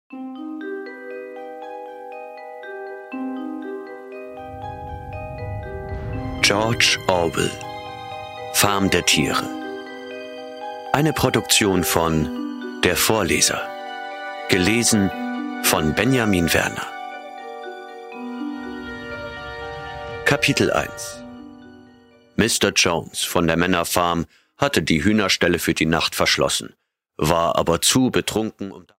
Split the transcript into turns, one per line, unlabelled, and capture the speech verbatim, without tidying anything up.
George Orwell. Farm der Tiere. Eine Produktion von Der Vorleser. Gelesen von Benjamin Werner. Kapitel eins. Mister Jones von der Männerfarm hatte die Hühnerställe für die Nacht verschlossen, war aber zu betrunken, um